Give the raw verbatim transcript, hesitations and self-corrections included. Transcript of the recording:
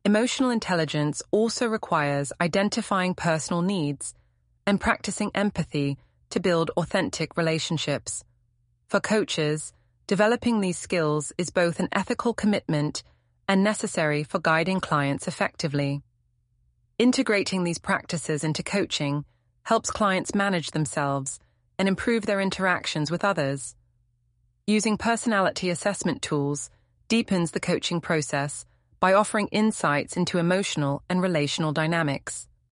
Emotional intelligence also requires identifying personal needs and practicing empathy to build authentic relationships. For coaches, developing these skills is both an ethical commitment and necessary for guiding clients effectively. Integrating these practices into coaching helps clients manage themselves and improve their interactions with others. Using personality assessment tools deepens the coaching process by offering insights into emotional and relational dynamics.